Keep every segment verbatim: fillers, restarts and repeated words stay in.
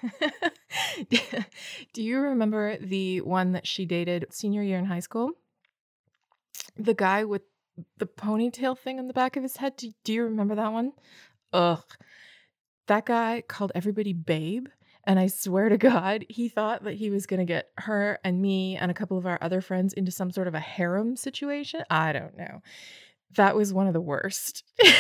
Do you remember the one that she dated senior year in high school? The guy with the ponytail thing on the back of his head. Do, do you remember that one? Ugh. That guy called everybody babe. And I swear to God, he thought that he was going to get her and me and a couple of our other friends into some sort of a harem situation. I don't know. That was one of the worst.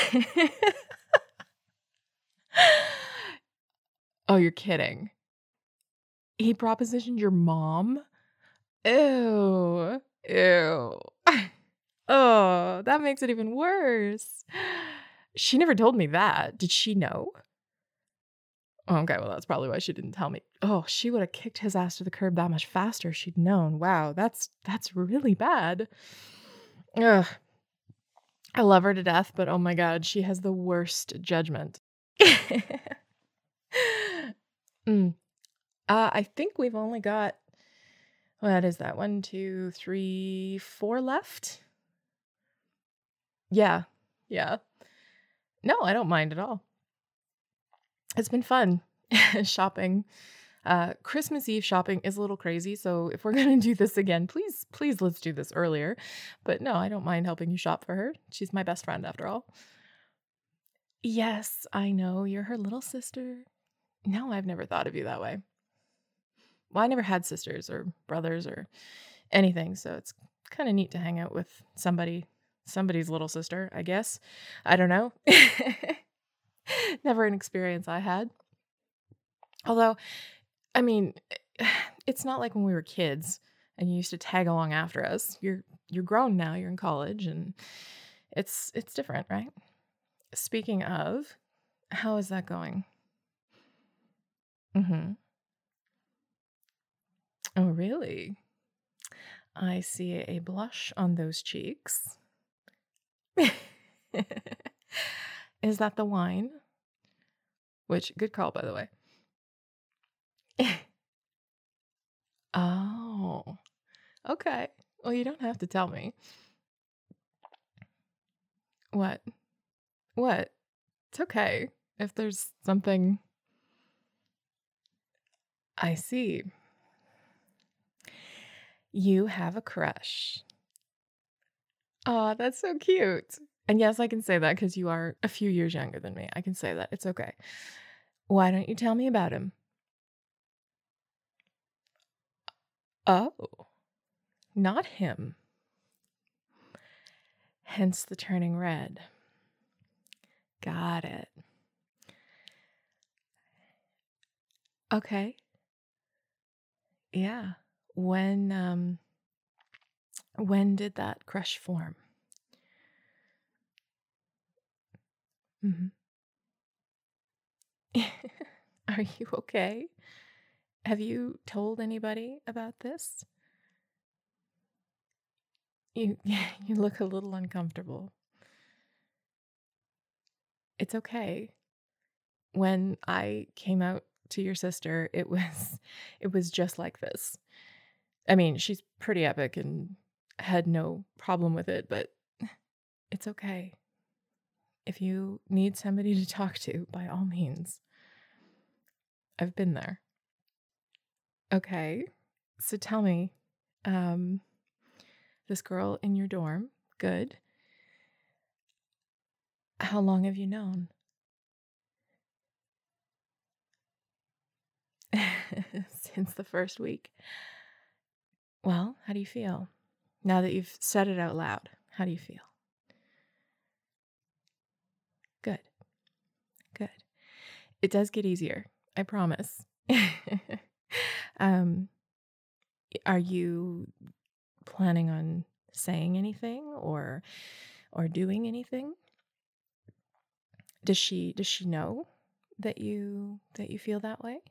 Oh, you're kidding. He propositioned your mom? Ew. Ew. Oh, that makes it even worse. She never told me that. Did she know? Okay, well, that's probably why she didn't tell me. Oh, she would have kicked his ass to the curb that much faster if she'd known. Wow, that's that's really bad. Ugh. I love her to death, but oh my God, she has the worst judgment. mm. Uh, I think we've only got, what is that? One, two, three, four left? Yeah. Yeah. No, I don't mind at all. It's been fun shopping. Uh, Christmas Eve shopping is a little crazy, so if we're going to do this again, please, please let's do this earlier. But no, I don't mind helping you shop for her. She's my best friend after all. Yes, I know. You're her little sister. No, I've never thought of you that way. Well, I never had sisters or brothers or anything, so it's kind of neat to hang out with somebody, somebody's little sister, I guess. I don't know. Never an experience I had. Although, I mean, it's not like when we were kids and you used to tag along after us. You're you're grown now, you're in college, and it's it's different, right? Speaking of, how is that going? Mm-hmm. Oh, really? I see a blush on those cheeks. Is that the wine? Which, good call, by the way. Oh, okay. Well, you don't have to tell me. What? What? It's okay. If there's something I see. You have a crush. Aw, that's so cute. And yes, I can say that because you are a few years younger than me. I can say that. It's okay. Why don't you tell me about him? Oh, not him. Hence the turning red. Got it. Okay. Yeah. When um when did that crush form? Mhm. Are you okay? Have you told anybody about this? You you look a little uncomfortable. It's okay. When I came out to your sister, it was it was just like this. I mean, she's pretty epic and had no problem with it, but it's okay. If you need somebody to talk to, by all means. I've been there. Okay. So tell me, um, this girl in your dorm, good. How long have you known? Since the first week. Well, how do you feel? Now that you've said it out loud, how do you feel? Good. Good. It does get easier. I promise. um, are you planning on saying anything or or doing anything? Does she does she know that you that you feel that way?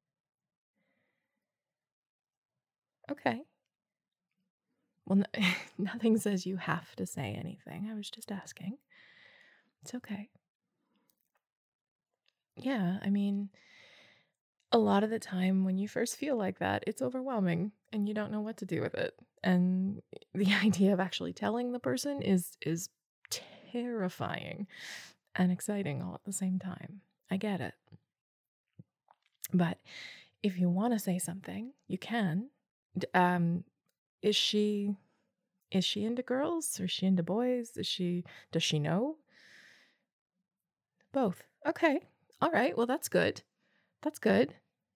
Okay. Well, no, nothing says you have to say anything. I was just asking. It's okay. Yeah, I mean, a lot of the time when you first feel like that, it's overwhelming and you don't know what to do with it. And the idea of actually telling the person is is terrifying and exciting all at the same time. I get it. But if you want to say something, you can. D- Um, is she is she into girls? Or is she into boys? Is she does she know? Both. Okay. All right. Well, that's good. That's good.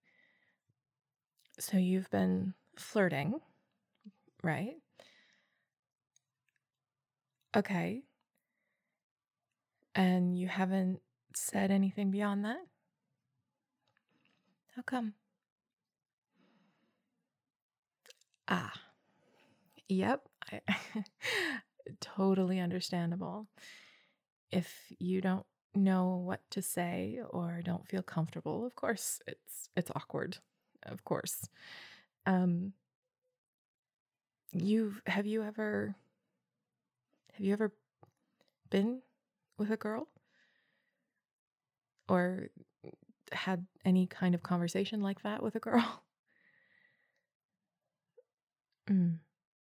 So you've been flirting, right? Okay. And you haven't said anything beyond that? How come? Ah, yep. I, totally understandable. If you don't know what to say or don't feel comfortable, of course, it's it's awkward. Of course. Um, you've have you ever have you ever been with a girl or had any kind of conversation like that with a girl? Mm.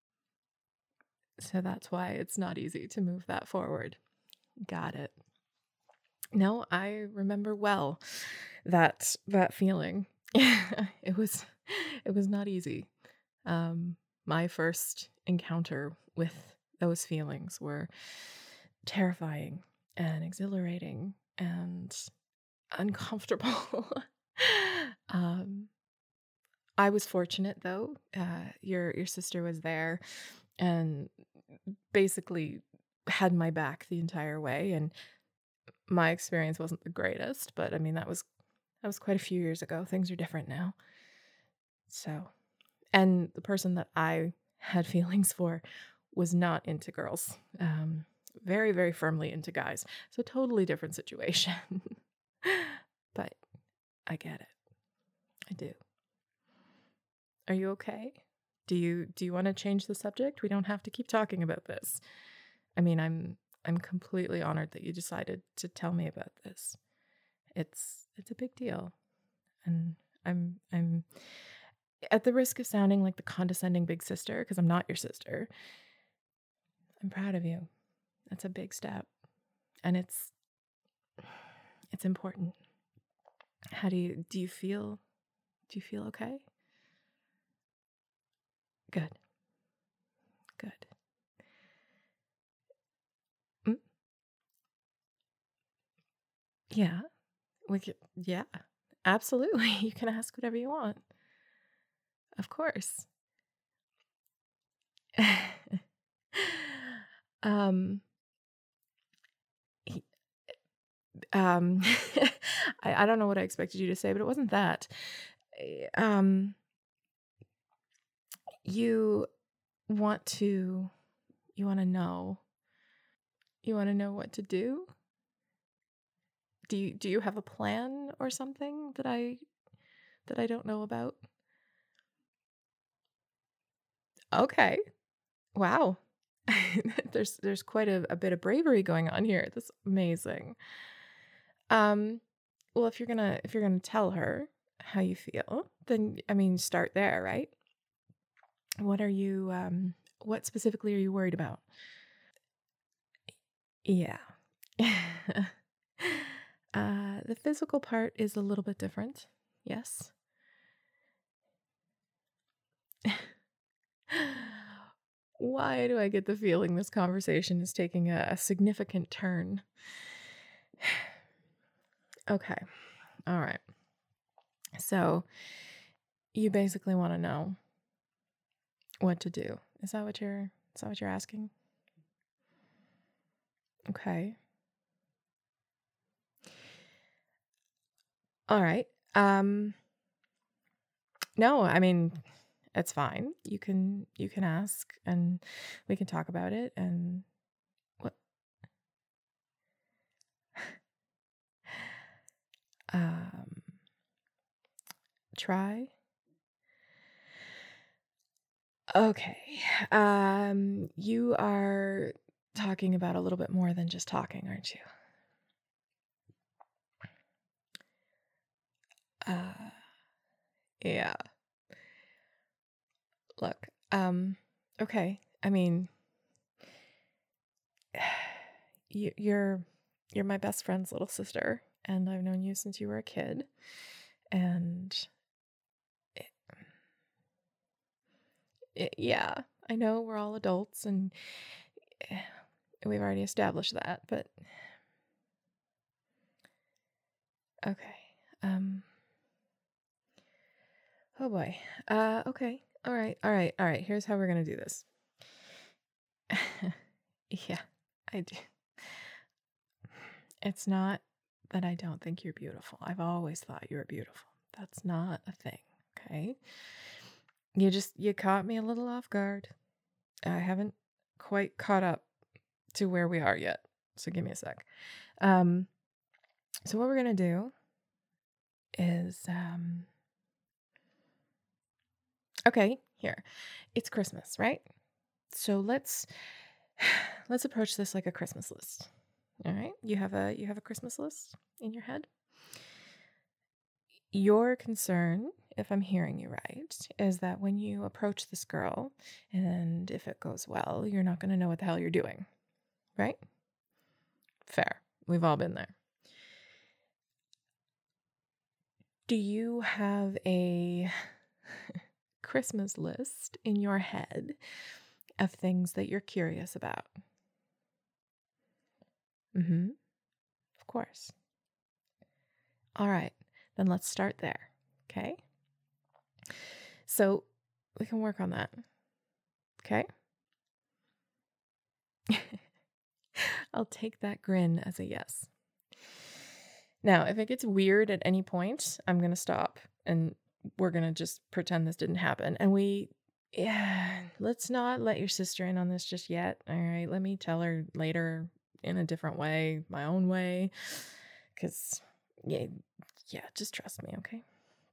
So that's why it's not easy to move that forward. Got it. No, I remember well that that feeling. it was it was not easy. Um my first encounter with those feelings were terrifying and exhilarating and uncomfortable. um I was fortunate though. Uh your your sister was there and basically had my back the entire way, and my experience wasn't the greatest, but I mean that was that was quite a few years ago. Things are different now. So, and the person that I had feelings for was not into girls. Um very very firmly into guys. So totally different situation. But I get it. I do. Are you okay? Do you do you want to change the subject? We don't have to keep talking about this. I mean, I'm I'm completely honored that you decided to tell me about this. It's it's a big deal. And I'm I'm at the risk of sounding like the condescending big sister because I'm not your sister. I'm proud of you. That's a big step. And it's it's important. How do you do you feel? Do you feel okay? Good. Good. Mm, yeah. We could, yeah. Absolutely. You can ask whatever you want. Of course. um he- um I, I don't know what I expected you to say, but it wasn't that. Eh, Um you want to you want to know. You want to know what to do? Do you do you have a plan or something that I that I don't know about? Okay. Wow. there's there's quite a, a bit of bravery going on here. That's amazing. Um well, if you're going to if you're going to tell her how you feel, then I mean start there, right? What are you um what specifically are you worried about? Yeah. uh the physical part is a little bit different. Yes. Why do I get the feeling this conversation is taking a, a significant turn? Okay. All right. So you basically want to know what to do. Is that what you're is that what you're asking? Okay. All right. Um no, I mean it's fine. You can you can ask and we can talk about it and what um try. Okay. Um you are talking about a little bit more than just talking, aren't you? Uh yeah. Look. Um okay. I mean, you, you're you're my best friend's little sister and I've known you since you were a kid And it, it, yeah, I know we're all adults and eh, we've already established that, but okay. Um, oh boy. Uh, okay. All right. All right. All right. Here's how we're going to do this. Yeah, I do. It's not that I don't think you're beautiful. I've always thought you were beautiful. That's not a thing, okay? You just, you caught me a little off guard. I haven't quite caught up to where we are yet. So give me a sec. Um, so what we're going to do is, um, okay, here. It's Christmas, right? So let's, let's approach this like a Christmas list. All right? You have a, you have a Christmas list in your head? Your concern, if I'm hearing you right, is that when you approach this girl, and if it goes well, you're not going to know what the hell you're doing, right? Fair. We've all been there. Do you have a Christmas list in your head of things that you're curious about? Mm-hmm. Of course. All right. Then let's start there. Okay? So we can work on that. Okay? I'll take that grin as a yes. Now, if it gets weird at any point, I'm going to stop and we're going to just pretend this didn't happen. And we, yeah, let's not let your sister in on this just yet. All right. Let me tell her later in a different way, my own way. Because, yeah, yeah, just trust me, okay?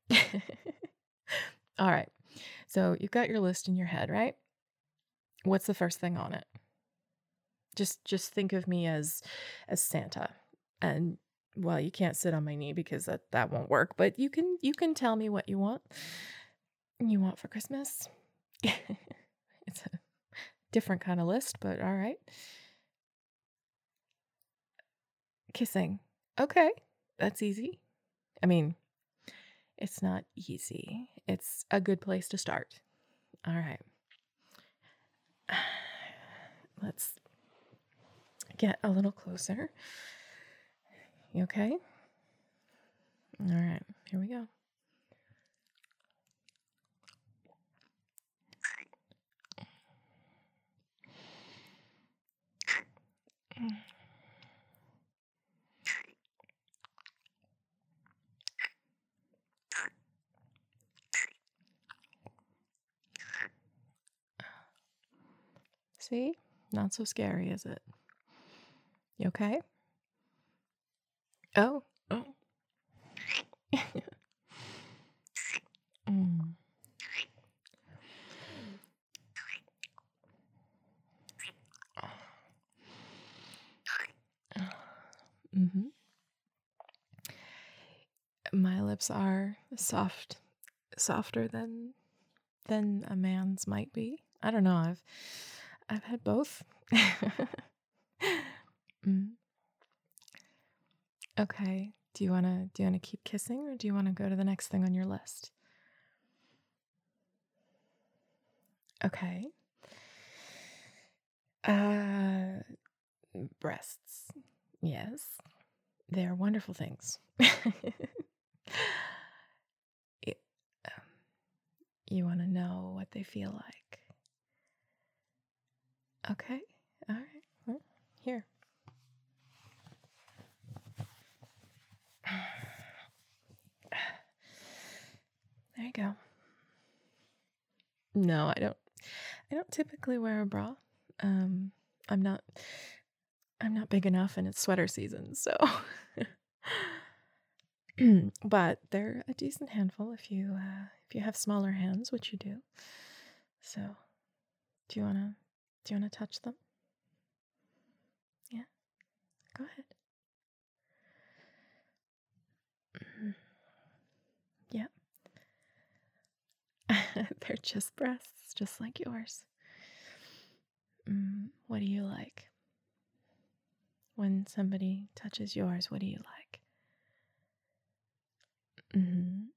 All right. So you've got your list in your head, right? What's the first thing on it? Just just think of me as as Santa. And well, you can't sit on my knee because that, that won't work, but you can you can tell me what you want. You want for Christmas. It's a different kind of list, but all right. Kissing. Okay. That's easy. I mean, it's not easy. It's a good place to start. All right. Let's get a little closer. You okay? All right. Here we go. See? Not so scary, is it? You okay? Oh. Oh. Mm. Mm-hmm. My lips are soft, softer than than a man's might be. I don't know. I've I've had both. Mm. Okay. Do you wanna do you wanna keep kissing or do you wanna go to the next thing on your list? Okay. Uh breasts. Yes. They're wonderful things. It- um, you want to know what they feel like? Okay. All right. Well, here. There you go. No, I don't. I don't typically wear a bra. Um, I'm not. I'm not big enough, and it's sweater season, so. But they're a decent handful if you uh, if you have smaller hands, which you do. So, do you wanna do you wanna touch them? Yeah, go ahead. Mhm. Yeah, they're just breasts, just like yours. Mm, what do you like when somebody touches yours? What do you like? Mm-hmm.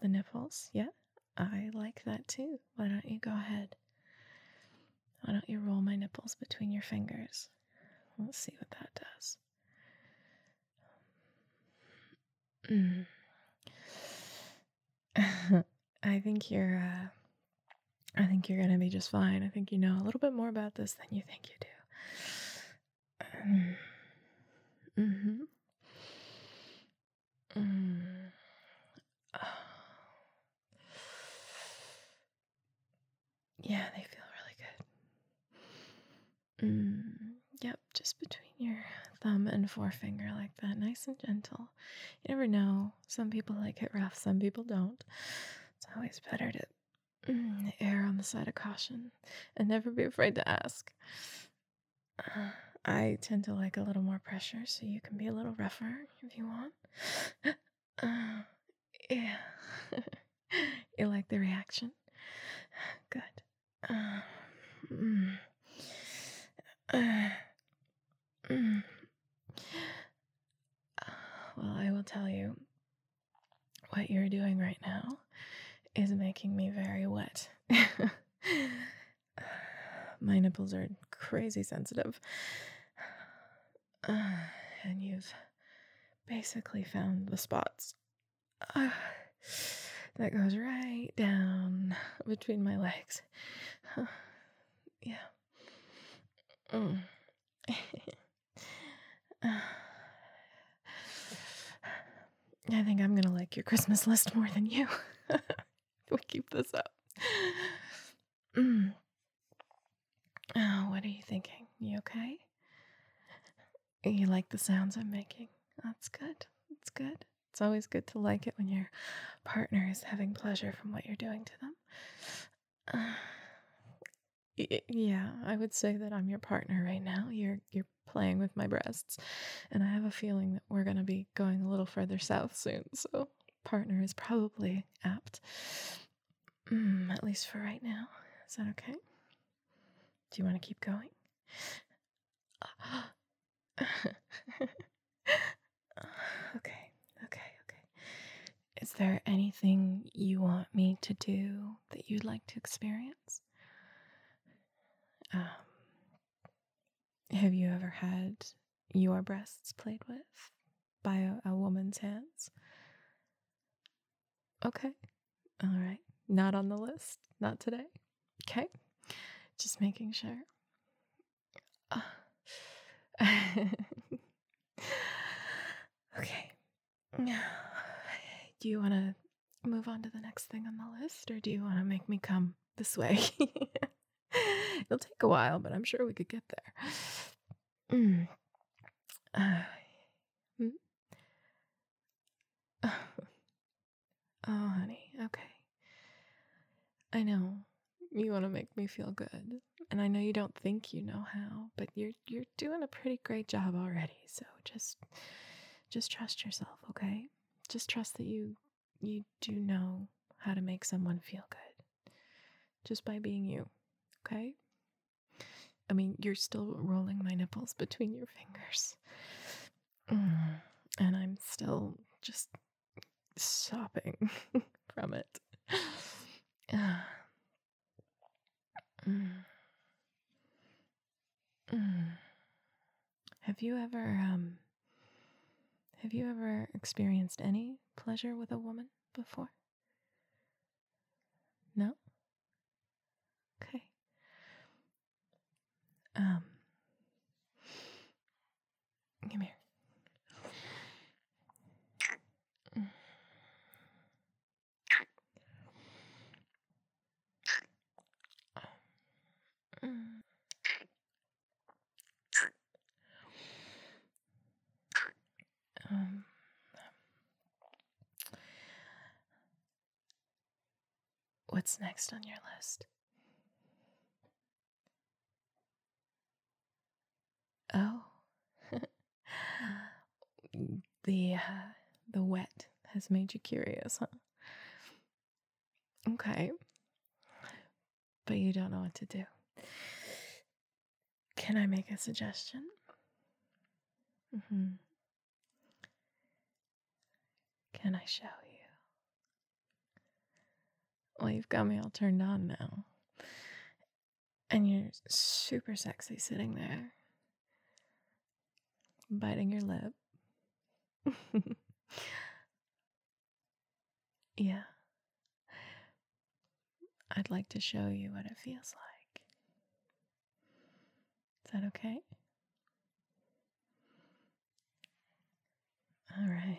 the nipples. Yeah, I like that too. Why don't you go ahead? Why don't you roll my nipples between your fingers? Let's see what that does. Mm. I think you're, uh, I think you're gonna be just fine. I think you know a little bit more about this than you think you do. Mm-hmm. Mm. Yeah, they feel really good. Mm. Yep, just between your thumb and forefinger like that, nice and gentle. You never know. Some people like it rough, some people don't. It's always better to mm, err on the side of caution and never be afraid to ask. Uh, I tend to like a little more pressure, so you can be a little rougher if you want. Uh, yeah. You like the reaction? Good. Uh, mm, uh, mm. Well, I will tell you, what you're doing right now is making me very wet. My nipples are crazy sensitive. Uh, and you've basically found the spots. Uh, that goes right down between my legs. Huh. Yeah. Mm. uh, I think I'm gonna like your Christmas list more than you. If we keep this up. Mm. Oh, what are you thinking? You okay? You like the sounds I'm making? That's good. That's good. It's always good to like it when your partner is having pleasure from what you're doing to them. Uh, y- yeah, I would say that I'm your partner right now. You're you're playing with my breasts, and I have a feeling that we're gonna be going a little further south soon. So, partner is probably apt. Mm, at least for right now. Is that okay? Do you want to keep going? Okay, okay, okay. Is there anything you want me to do that you'd like to experience? Um, have you ever had your breasts played with by a, a woman's hands? Okay, all right. Not on the list. Not today. Okay, just making sure. Uh, okay. Do you want to move on to the next thing on the list, or do you want to make me come this way? It'll take a while, but I'm sure we could get there. Mm. Uh, mm. Oh, honey, okay. I know you want to make me feel good, and I know you don't think you know how, but you're you're doing a pretty great job already. So just just trust yourself, okay? Just trust that you you do know how to make someone feel good just by being you, okay? I mean, you're still rolling my nipples between your fingers. Mm. And I'm still just sopping from it. Uh, mm. Mm. Have you ever um have you ever experienced any pleasure with a woman before? No? Okay. Um Come here. Mm. Mm. Um What's next on your list? Oh. the uh, the wet has made you curious, huh? Okay. But you don't know what to do. Can I make a suggestion? Mm-hmm. Can I show you? Well, you've got me all turned on now. And you're super sexy sitting there, biting your lip. Yeah. I'd like to show you what it feels like. Is that okay? All right.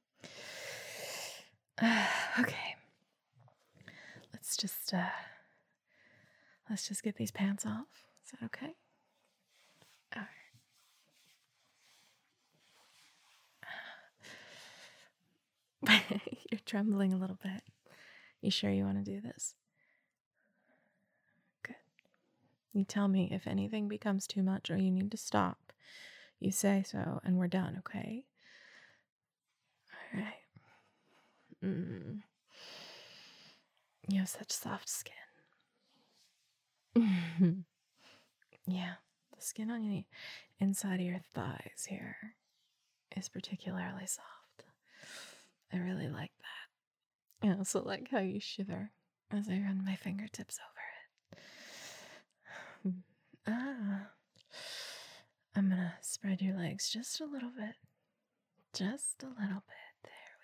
Uh, okay. Let's just uh let's just get these pants off. Is that okay? All right. You're trembling a little bit. You sure you want to do this? Good. You tell me if anything becomes too much or you need to stop. You say so, and we're done, okay? All right. Mm. You have such soft skin. Yeah, the skin on the inside of your thighs here is particularly soft. I really like that. I also like how you shiver as I run my fingertips over it. Ah. I'm gonna spread your legs just a little bit. Just a little bit. There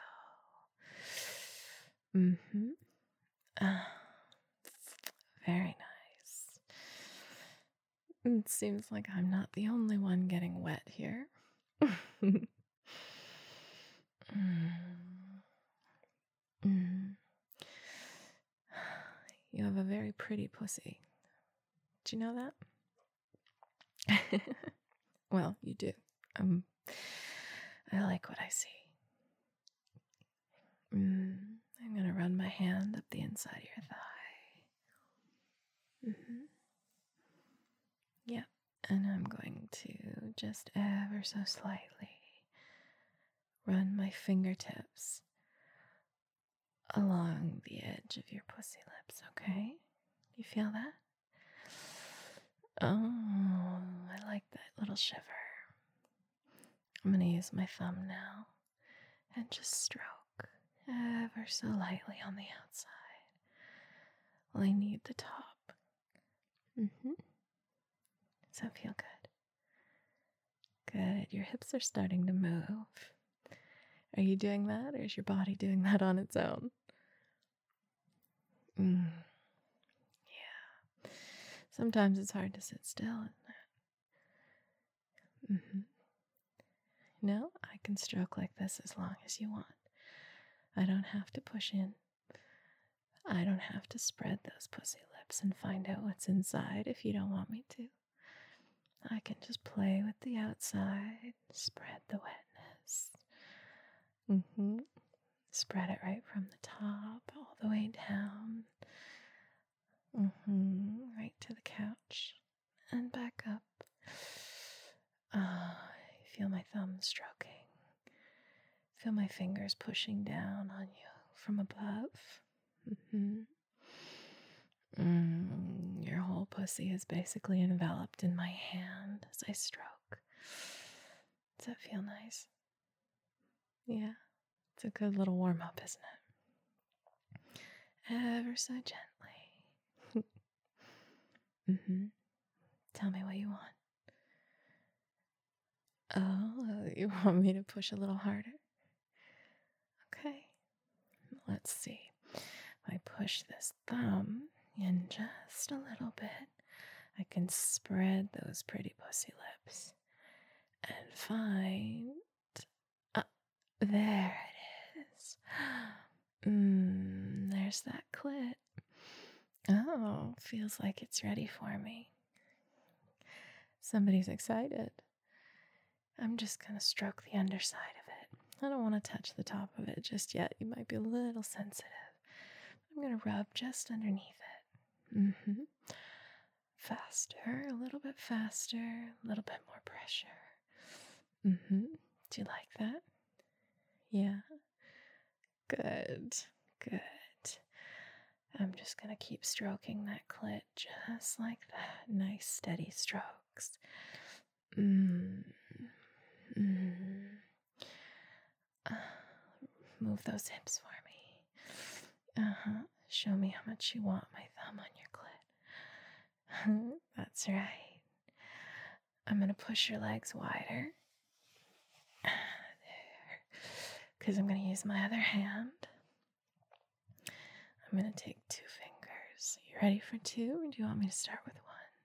we go. Mm-hmm. Ah. Very nice. It seems like I'm not the only one getting wet here. mm. Mm. You have a very pretty pussy. Do you know that? Well, you do. Um, I like what I see. Mm. I'm going to run my hand up the inside of your thigh. Mm-hmm. Yep. And I'm going to just ever so slightly run my fingertips along the edge of your pussy lips, okay? You feel that? Oh, I like that little shiver. I'm going to use my thumb now and just stroke ever so lightly on the outside. Well, I need the top. Mm-hmm. Does that feel good? Good. Your hips are starting to move. Are you doing that, or is your body doing that on its own? Mm. Yeah. Sometimes it's hard to sit still, isn't it? Mm-hmm. No, I can stroke like this as long as you want. I don't have to push in. I don't have to spread those pussy lips and find out what's inside if you don't want me to. I can just play with the outside, spread the wetness. Mm-hmm. Spread it right from the top all the way down. Mm-hmm. Right to the couch and back up. Ah, I feel my thumb stroking. Feel my fingers pushing down on you from above. Mm-hmm. Mm, your whole pussy is basically enveloped in my hand as I stroke. Does that feel nice? Yeah, it's a good little warm up, isn't it? Ever so gently. Mm-hmm. Tell me what you want. Oh, you want me to push a little harder? Okay. Let's see. If I push this thumb in just a little bit, I can spread those pretty pussy lips and find. Uh, there it is. Mmm, there's that clit. Oh, feels like it's ready for me. Somebody's excited. I'm just going to stroke the underside of it. I don't want to touch the top of it just yet. You might be a little sensitive. I'm going to rub just underneath it. Mm-hmm. Faster, a little bit faster, a little bit more pressure. Mm-hmm. Do you like that? Yeah. Good. Good. I'm just going to keep stroking that clit just like that. Nice, steady strokes. Mm. Mm. Uh, move those hips for me. Uh-huh. Show me how much you want my thumb on your clit. That's right. I'm going to push your legs wider. There. Because I'm going to use my other hand. I'm going to take two fingers. You ready for two, or do you want me to start with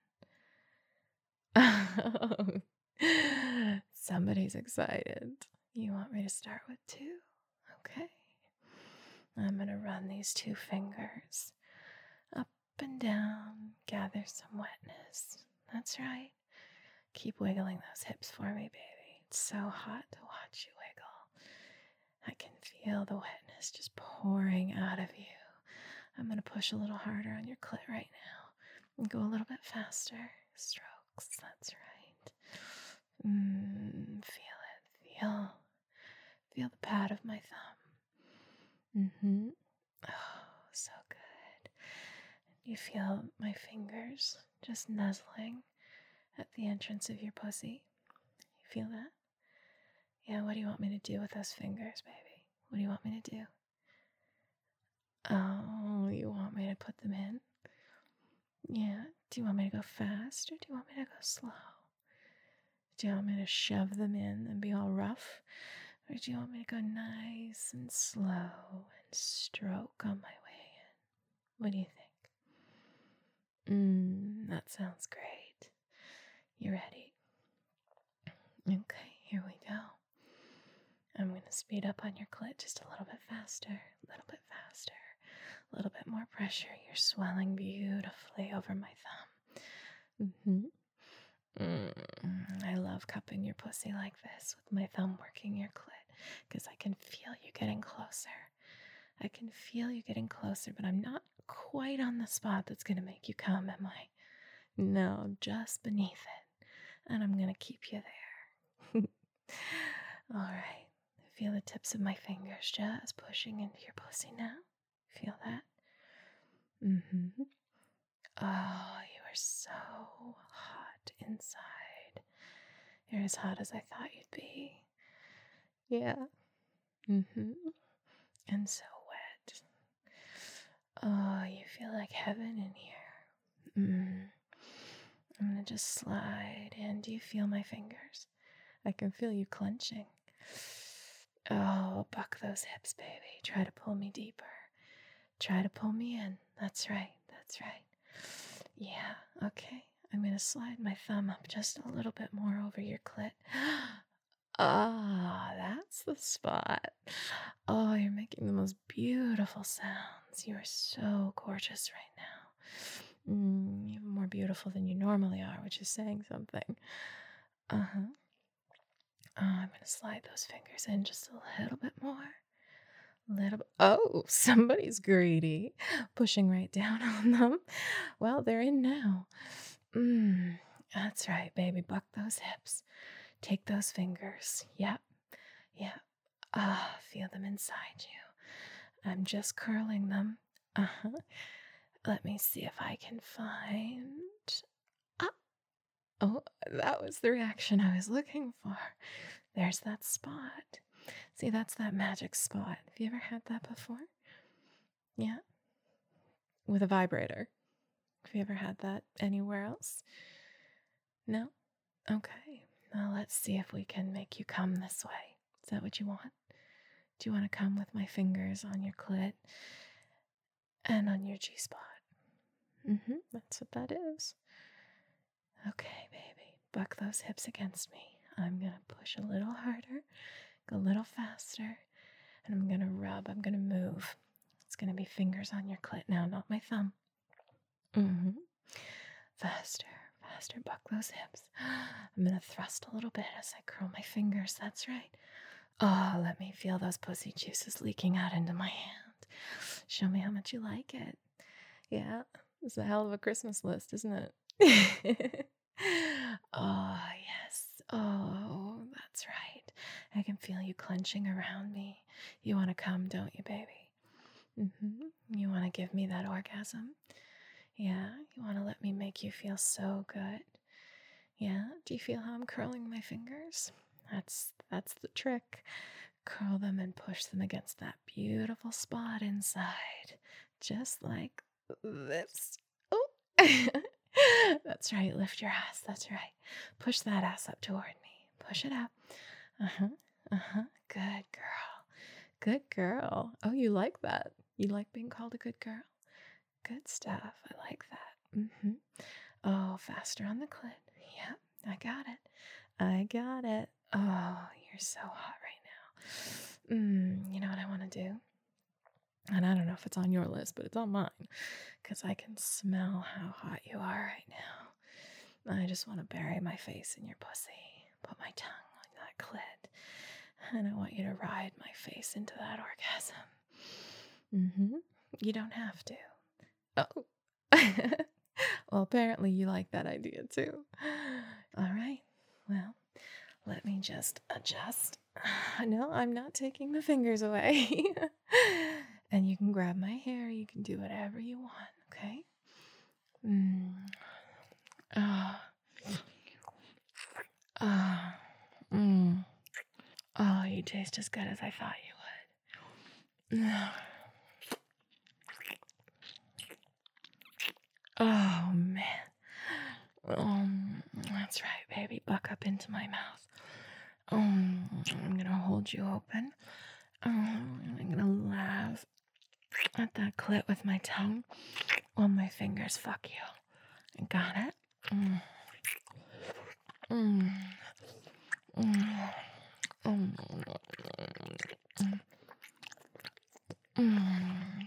one? Somebody's excited. You want me to start with two? Okay. I'm going to run these two fingers up and down, gather some wetness. That's right. Keep wiggling those hips for me, baby. It's so hot to watch you wiggle. I can feel the wetness just pouring out of you. I'm going to push a little harder on your clit right now and go a little bit faster. Strokes, that's right. Mm, feel it, feel, feel the pad of my thumb. Mm-hmm. Oh, so good. You feel my fingers just nuzzling at the entrance of your pussy. You feel that? Yeah, what do you want me to do with those fingers, baby? What do you want me to do? Oh, you want me to put them in? Yeah. Do you want me to go fast or do you want me to go slow? Do you want me to shove them in and be all rough? Or do you want me to go nice and slow and stroke on my way in? What do you think? Mmm, that sounds great. You ready? Okay, here we go. I'm going to speed up on your clit just a little bit faster, a little bit faster, a little bit more pressure. You're swelling beautifully over my thumb. Mm-hmm. Mm, I love cupping your pussy like this with my thumb working your clit because I can feel you getting closer. I can feel you getting closer, but I'm not quite on the spot that's going to make you come, am I? No, just beneath it. And I'm going to keep you there. All right. Feel the tips of my fingers just pushing into your pussy now. Feel that? Mm-hmm. Oh, you are so hot inside. You're as hot as I thought you'd be. Yeah. Mm-hmm. And so wet. Oh, you feel like heaven in here. Mm. I'm gonna just slide in. Do you feel my fingers? I can feel you clenching. Oh, buck those hips, baby. Try to pull me deeper. Try to pull me in. That's right. That's right. Yeah, okay. I'm going to slide my thumb up just a little bit more over your clit. Ah, that's the spot. Oh, you're making the most beautiful sounds. You are so gorgeous right now. Mm, even more beautiful than you normally are, which is saying something. Uh-huh. Oh, I'm going to slide those fingers in just a little bit more. Little bit. Oh, somebody's greedy. Pushing right down on them. Well, they're in now. Mmm, that's right, baby. Buck those hips. Take those fingers. Yep. Yep. Ah, feel them inside you. I'm just curling them. Uh-huh. Let me see if I can find... Ah. Oh, that was the reaction I was looking for. There's that spot. See, that's that magic spot. Have you ever had that before? Yeah? With a vibrator. Have you ever had that anywhere else? No? Okay. Well, let's see if we can make you come this way. Is that what you want? Do you want to come with my fingers on your clit and on your G-spot? Mm-hmm. That's what that is. Okay, baby. Buck those hips against me. I'm going to push a little harder, go a little faster, and I'm going to rub. I'm going to move. It's going to be fingers on your clit now, not my thumb. Mm-hmm. Faster, faster. Buck those hips. I'm going to thrust a little bit as I curl my fingers. That's right. Oh, let me feel those pussy juices leaking out into my hand. Show me how much you like it. Yeah, it's a hell of a Christmas list, isn't it? Oh, yes. Oh, that's right. I can feel you clenching around me. You want to come, don't you, baby? Mm-hmm. You want to give me that orgasm? Yeah, you want to let me make you feel so good? Yeah, do you feel how I'm curling my fingers? That's that's the trick. Curl them and push them against that beautiful spot inside. Just like this. Oh, that's right. Lift your ass. That's right. Push that ass up toward me. Push it up. Uh huh. Uh huh. Good girl. Good girl. Oh, you like that? You like being called a good girl? Good stuff. I like that. Mm-hmm. Oh, faster on the clit. Yep, I got it. I got it. Oh, you're so hot right now. Mm, you know what I want to do? And I don't know if it's on your list, but it's on mine. Because I can smell how hot you are right now. I just want to bury my face in your pussy. Put my tongue on that clit. And I want you to ride my face into that orgasm. Mm-hmm. You don't have to. Oh. Well, apparently you like that idea too. All right. Well, let me just adjust. No, I'm not taking the fingers away. And you can grab my hair. You can do whatever you want, okay? Mm. Oh. Oh. Mm. Oh, you taste as good as I thought you would. Oh, man. Um, that's right, baby. Buck up into my mouth. Um, I'm gonna hold you open. Um, I'm gonna laugh at that clit with my tongue while my fingers fuck you. Got it? Mm. Mm. Mm. Mm. Mm.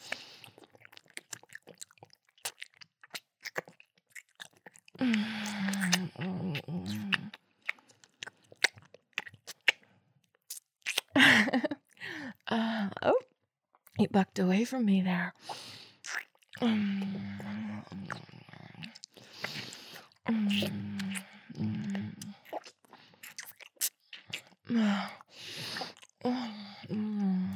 uh, oh, he bucked away from me there. Mm. Mm. Mm. Mm.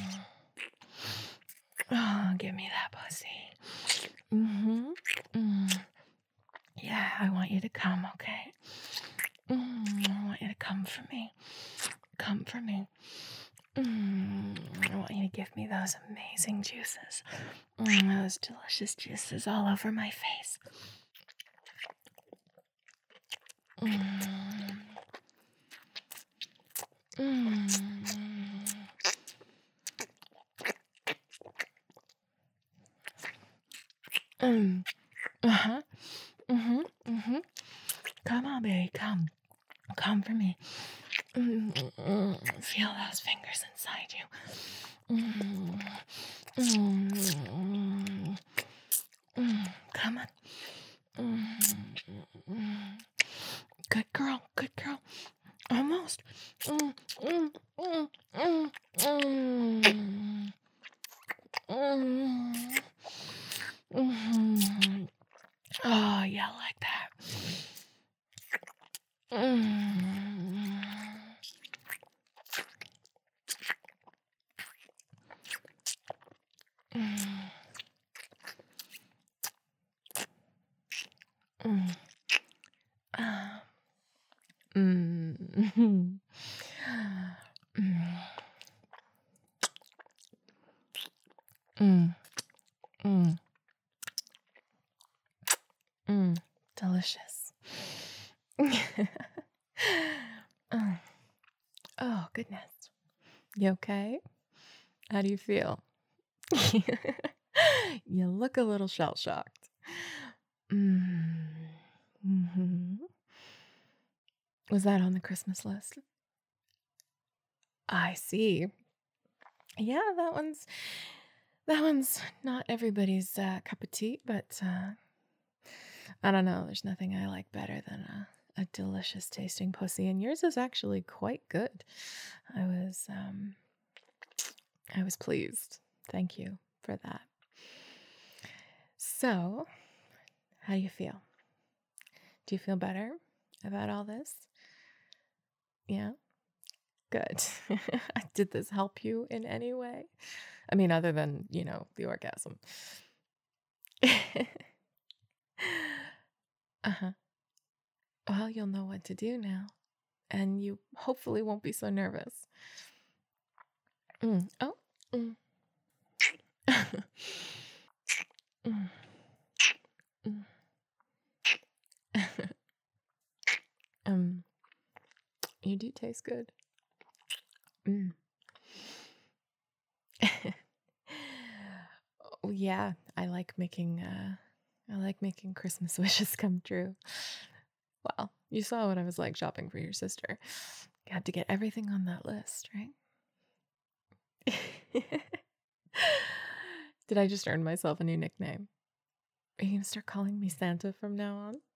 Oh, give me that pussy. Mm-hmm. Mm. Yeah, I want you to come, okay? Mm, I want you to come for me. Come for me. Mm, I want you to give me those amazing juices. Mm, those delicious juices all over my face. Mm. Mm. Mm. Uh-huh. Mm-hmm. Mm-hmm. Come on, baby. Come. Come for me. Mm-hmm. Feel those fingers inside you. Mm-hmm. Mm-hmm. Mm-hmm. Come on. Mm-hmm. Good girl. Good girl. Almost. Mm, mm, mm, mm, mm. Mm. Mm. Oh, yeah, like that. Mm. Mm. Mm. Ah. Mm. Mm. Mm. Mm. Mm. Delicious. Oh. Oh, goodness. You okay? How do you feel? You look a little shell-shocked. Mm. Mm-hmm. Was that on the Christmas list? I see. Yeah, that one's that one's not everybody's uh, cup of tea, but uh, I don't know. There's nothing I like better than a, a delicious tasting pussy, and yours is actually quite good. I was um, I was pleased. Thank you for that. So, how do you feel? Do you feel better about all this? Yeah. Good. Did this help you in any way? I mean, other than, you know, the orgasm. Uh-huh. Well, you'll know what to do now. And you hopefully won't be so nervous. Mm. Oh. Mm. Um, you do taste good. Mm. Oh, yeah, I like making uh I like making Christmas wishes come true. Well, you saw what I was like shopping for your sister. Had to get everything on that list, right? Did I just earn myself a new nickname? Are you gonna start calling me Santa from now on?